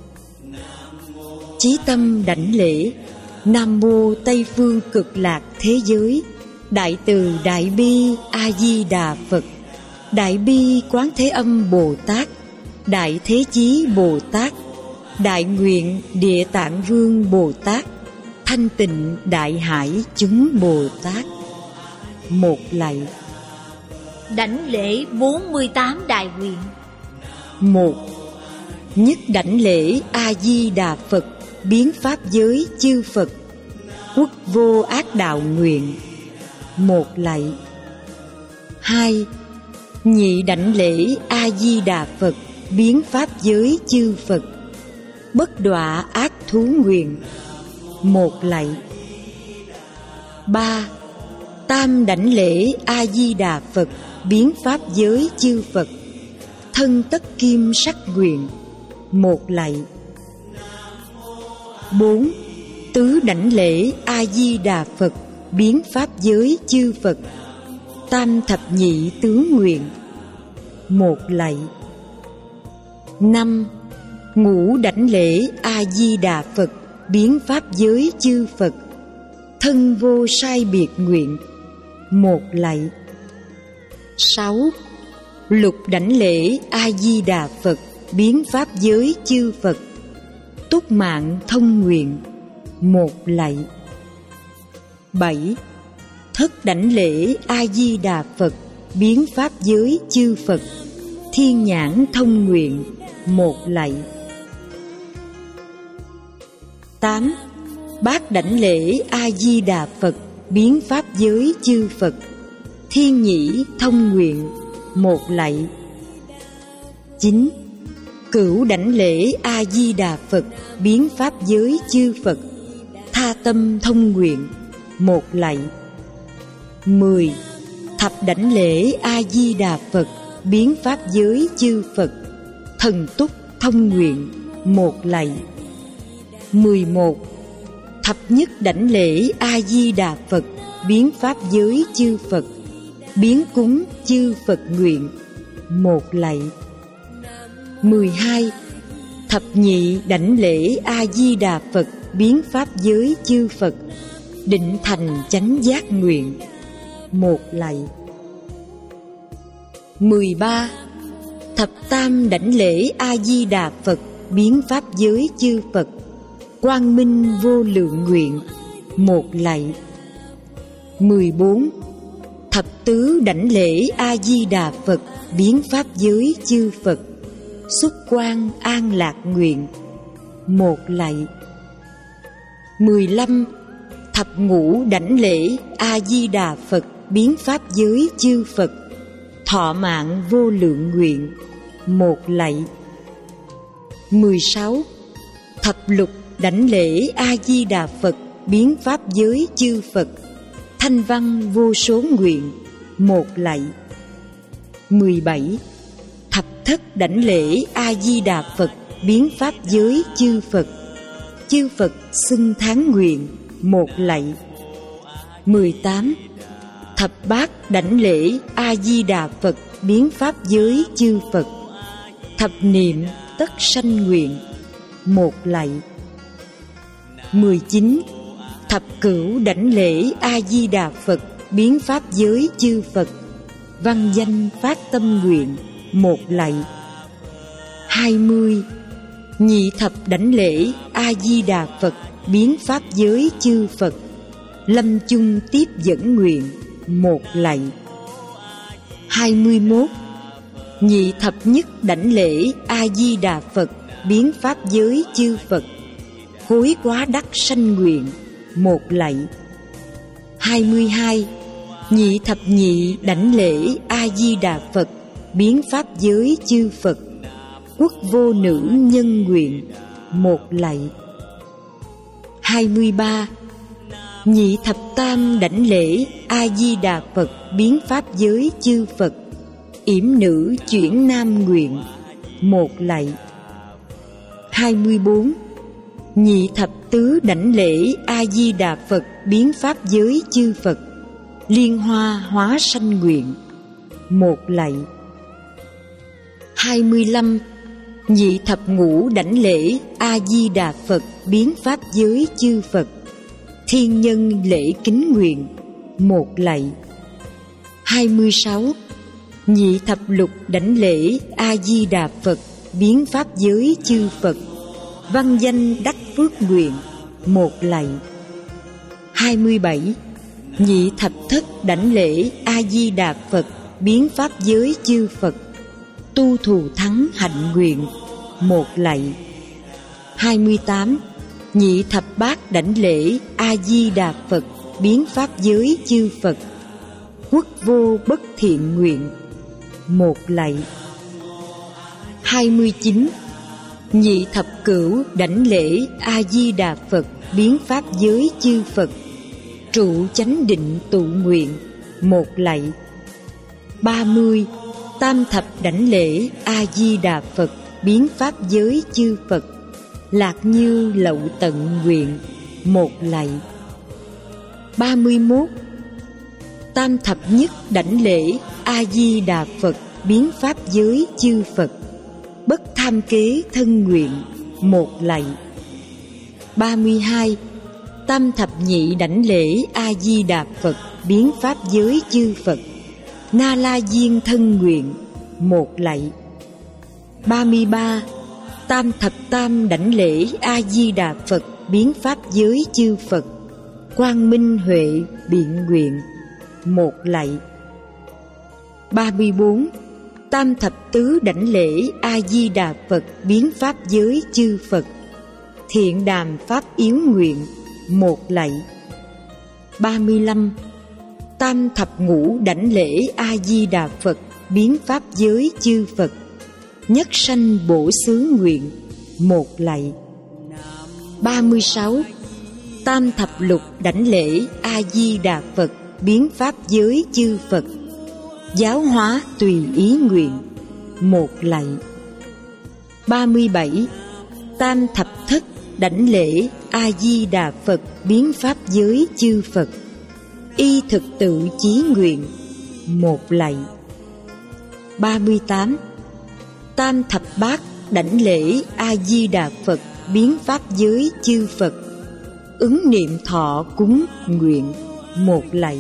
Chí tâm đảnh lễ: Nam mô Tây phương cực lạc thế giới, đại từ đại bi A Di Đà Phật, đại bi Quán Thế Âm Bồ Tát, đại thế chí Bồ Tát, đại nguyện Địa Tạng Vương Bồ Tát, thanh tịnh đại hải chúng Bồ Tát. Một lạy. Đảnh lễ bốn mươi tám đại nguyện. Một. Nhất đảnh lễ A Di Đà Phật biến pháp giới chư Phật, quốc vô ác đạo nguyện. Một lạy. Hai. Nhị đảnh lễ A Di Đà Phật biến pháp giới chư Phật, bất đọa ác thú nguyện. Một lạy. Ba. Tam đảnh lễ A Di Đà Phật biến pháp giới chư Phật, thân tất kim sắc nguyện. Một lạy. Bốn. Tứ đảnh lễ A Di Đà Phật biến pháp giới chư Phật, tam thập nhị tướng nguyện. Một lạy. Năm. Ngũ đảnh lễ A Di Đà Phật biến pháp giới chư Phật, thân vô sai biệt nguyện. Một lạy. Sáu. Lục đảnh lễ A Di Đà Phật biến pháp giới chư Phật, túc mạng thông nguyện. Một lạy. Bảy. Thất đảnh lễ A Di Đà Phật biến pháp giới chư Phật, thiên nhãn thông nguyện. Một lạy. Tám. Bát đảnh lễ A Di Đà Phật biến pháp giới chư Phật, thiên nhĩ thông nguyện. Một lạy. Chín. Cửu đảnh lễ A Di Đà Phật biến pháp giới chư Phật, tha tâm thông nguyện. Một lạy. Mười. Thập đảnh lễ A Di Đà Phật biến pháp giới chư Phật, thần túc thông nguyện. Một lạy. Mười một. Thập nhất đảnh lễ A Di Đà Phật biến pháp giới chư Phật, biến cúng chư Phật nguyện. Một lạy. Mười hai. Thập nhị đảnh lễ A Di Đà Phật biến pháp giới chư Phật, định thành chánh giác nguyện. Một lạy. Mười ba. Thập tam đảnh lễ A Di Đà Phật biến pháp giới chư Phật, quang minh vô lượng nguyện. Một lạy. Mười bốn. Thập tứ đảnh lễ A Di Đà Phật biến pháp giới chư Phật, xuất quan an lạc nguyện. Một lạy. Mười lăm. Thập ngũ đảnh lễ A Di Đà Phật biến pháp giới chư Phật, thọ mạng vô lượng nguyện. Một lạy. Mười sáu. Thập lục đảnh lễ A Di Đà Phật biến pháp giới chư Phật, thanh văn vô số nguyện. Một lạy. Mười bảy. Thập thất đảnh lễ A Di Đà Phật biến pháp giới chư Phật. Chư Phật xưng thán nguyện, một lạy. Mười tám. Thập bát đảnh lễ A Di Đà Phật biến pháp giới chư Phật. Thập niệm tất sanh nguyện, một lạy. Mười chín. Thập cửu đảnh lễ A Di Đà Phật biến pháp giới chư Phật. Văn danh phát tâm nguyện, một lạy. Hai mươi. Nhị thập đảnh lễ A Di Đà Phật biến pháp giới chư Phật. Lâm chung tiếp dẫn nguyện, một lạy. Hai mươi mốt. Nhị thập nhất đảnh lễ A Di Đà Phật biến pháp giới chư Phật. Hối quá đắc sanh nguyện, một lạy. Hai mươi hai. Nhị thập nhị đảnh lễ A Di Đà Phật biến pháp giới chư Phật. Quốc vô nữ nhân nguyện, một lạy. Hai mươi ba. Nhị thập tam đảnh lễ A Di Đà Phật biến pháp giới chư Phật. Yểm nữ chuyển nam nguyện, một lạy. Hai mươi bốn. Nhị thập tứ đảnh lễ A Di Đà Phật biến pháp giới chư Phật. Liên hoa hóa sanh nguyện, một lạy. Hai mươi lăm. Nhị thập ngũ đảnh lễ A Di Đà Phật biến pháp giới chư Phật. Thiên nhân lễ kính nguyện, một lạy. Hai mươi sáu. Nhị thập lục đảnh lễ A Di Đà Phật biến pháp giới chư Phật. Văn danh đắc phước nguyện, một lạy. Hai mươi bảy. Nhị thập thất đảnh lễ A Di Đà Phật biến pháp giới chư Phật. Tu thù thắng hạnh nguyện, một lạy. Hai mươi tám. Nhị thập bát đảnh lễ A Di Đà Phật biến pháp giới chư Phật. Quốc vô bất thiện nguyện, một lạy. Hai mươi chín. Nhị thập cửu đảnh lễ A Di Đà Phật biến pháp giới chư Phật. Trụ chánh định tụ nguyện, một lạy. Ba mươi. Tam thập đảnh lễ A Di Đà Phật biến pháp giới chư Phật. Lạc như lậu tận nguyện, một lạy. Ba mươi mốt. Tam thập nhất đảnh lễ A Di Đà Phật biến pháp giới chư Phật. Bất tham kế thân nguyện, một lạy. Ba mươi hai. Tam thập nhị đảnh lễ A Di Đà Phật biến pháp giới chư Phật. Na La Diên thân nguyện, một lạy. Ba mươi ba. Tam thập tam đảnh lễ A Di Đà Phật biến pháp giới chư Phật. Quang minh huệ biện nguyện, một lạy. Ba mươi bốn. Tam thập tứ đảnh lễ A Di Đà Phật biến pháp giới chư Phật. Thiện đàm pháp yếu nguyện, một lạy. Ba mươi lăm. Tam thập ngũ đảnh lễ A Di Đà Phật biến pháp giới chư Phật. Nhất sanh bổ xứ nguyện, một lạy. Ba mươi sáu. Tam thập lục đảnh lễ A Di Đà Phật biến pháp giới chư Phật. Giáo hóa tùy ý nguyện, một lạy. Ba mươi bảy. Tam thập thất đảnh lễ A Di Đà Phật biến pháp giới chư Phật. Y thực tự chí nguyện, một lạy. Ba mươi tám. Tam thập bát đảnh lễ A Di Đà Phật biến pháp giới chư Phật. Ứng niệm thọ cúng nguyện, một lạy.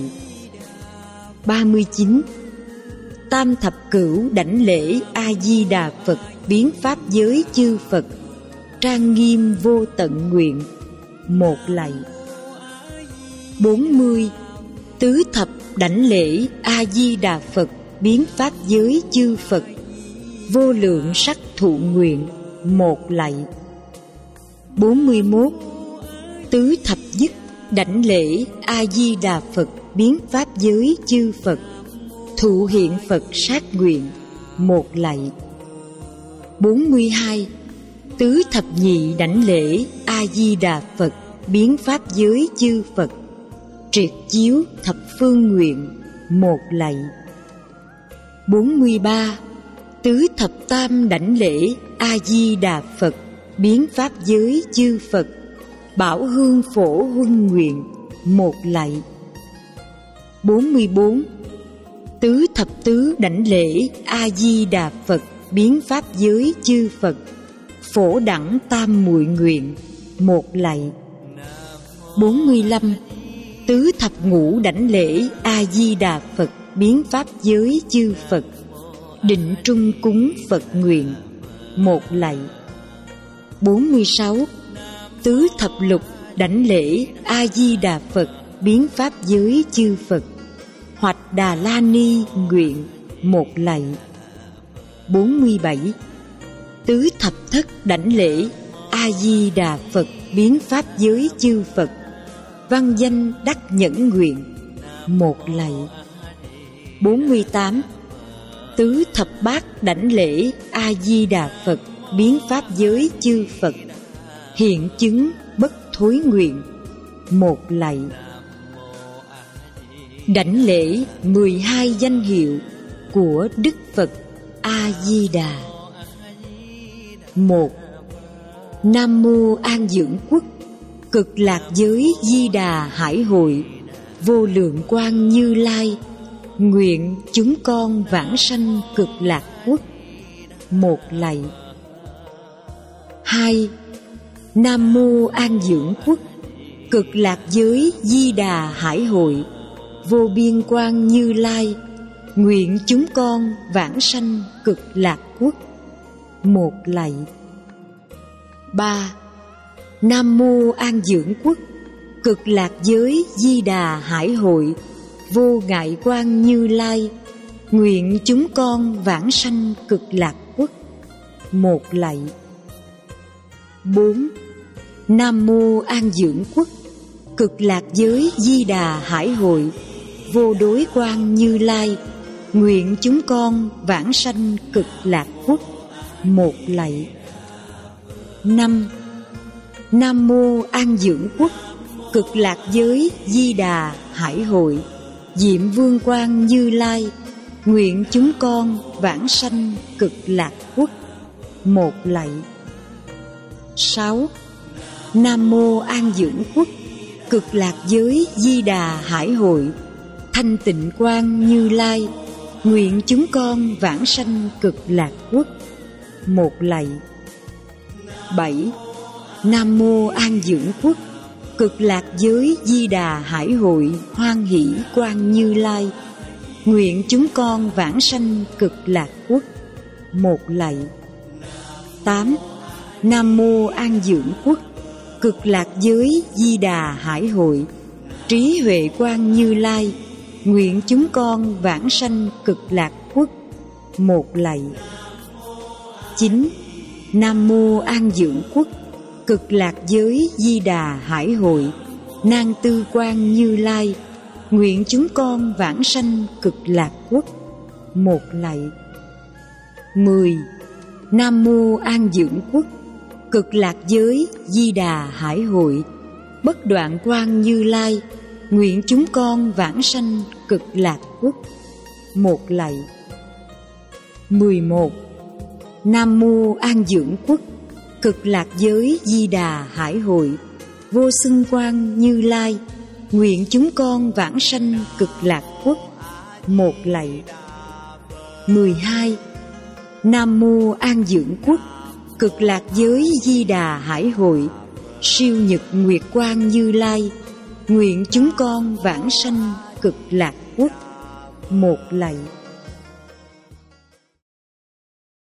Ba mươi chín. Tam thập cửu đảnh lễ A Di Đà Phật biến pháp giới chư Phật. Trang nghiêm vô tận nguyện, một lạy. Bốn mươi. Tứ thập đảnh lễ A Di Đà Phật biến pháp giới chư Phật. Vô lượng sắc thụ nguyện, một lạy. Bốn mươi mốt. Tứ thập dứt đảnh lễ A Di Đà Phật biến pháp giới chư Phật. Thụ hiện Phật sát nguyện, một lạy. Bốn mươi hai. Tứ thập nhị đảnh lễ A Di Đà Phật biến pháp giới chư Phật. Triệt chiếu thập phương nguyện, một lạy. Bốn mươi ba. Tứ thập tam đảnh lễ A Di Đà Phật, biến pháp giới chư Phật, bảo hương phổ huân nguyện, một lạy. Bốn mươi bốn. Tứ thập tứ đảnh lễ A Di Đà Phật, biến pháp giới chư Phật, phổ đẳng tam muội nguyện, một lạy. Bốn mươi lăm. Tứ thập ngũ đảnh lễ A Di Đà Phật, biến pháp giới chư Phật, định trung cúng Phật nguyện, một lạy. Bốn mươi sáu. Tứ thập lục đảnh lễ A Di Đà Phật, biến pháp giới chư Phật, hoạch Đà La Ni nguyện, một lạy. Bốn mươi bảy. Tứ thập thất đảnh lễ A Di Đà Phật, biến pháp giới chư Phật, văn danh đắc nhẫn nguyện, một lạy. Bốn mươi tám. Tứ thập bát đảnh lễ A Di Đà Phật, biến pháp giới chư Phật, hiện chứng bất thối nguyện, một lạy. Đảnh lễ mười hai danh hiệu của Đức Phật A Di Đà. Một. Nam mô An Dưỡng Quốc, cực lạc giới Di Đà Hải Hội, vô lượng quang Như Lai, nguyện chúng con vãng sanh cực lạc quốc, một lạy. Hai. Nam mô An Dưỡng Quốc, cực lạc giới Di Đà Hải Hội, vô biên quang Như Lai, nguyện chúng con vãng sanh cực lạc quốc, một lạy. Ba. Nam mô An Dưỡng Quốc, cực lạc giới Di Đà Hải Hội, vô ngại quang Như Lai, nguyện chúng con vãng sanh cực lạc quốc, một lạy. Bốn. Nam mô An Dưỡng Quốc, cực lạc giới Di Đà Hải Hội, vô đối quang Như Lai, nguyện chúng con vãng sanh cực lạc quốc, một lạy. Năm. Nam mô An Dưỡng Quốc, cực lạc giới Di Đà Hải Hội, diệm vương quang Như Lai, nguyện chúng con vãng sanh cực lạc quốc, một lạy. Sáu. Nam mô An Dưỡng Quốc, cực lạc giới Di Đà Hải Hội, thanh tịnh quang Như Lai, nguyện chúng con vãng sanh cực lạc quốc, một lạy. Bảy. Nam mô An Dưỡng Quốc, cực lạc giới Di Đà Hải Hội, hoan hỷ quang Như Lai, nguyện chúng con vãng sanh cực lạc quốc, một lạy. Tám. Nam mô An Dưỡng Quốc, cực lạc giới Di Đà Hải Hội, trí huệ quang Như Lai, nguyện chúng con vãng sanh cực lạc quốc, một lạy. Chín. Nam mô An Dưỡng Quốc, cực lạc giới Di Đà Hải Hội, nan tư quang Như Lai, nguyện chúng con vãng sanh cực lạc quốc, một lạy. Mười. Nam mô An Dưỡng Quốc, cực lạc giới Di Đà Hải Hội, bất đoạn quang Như Lai, nguyện chúng con vãng sanh cực lạc quốc, một lạy. Mười một. Nam mô An Dưỡng Quốc, cực lạc giới Di Đà Hải Hội, vô xưng quang Như Lai, nguyện chúng con vãng sanh cực lạc quốc, một lạy. Mười hai. Nam mô An Dưỡng Quốc, cực lạc giới Di Đà Hải Hội, siêu nhật nguyệt quang Như Lai, nguyện chúng con vãng sanh cực lạc quốc, một lạy.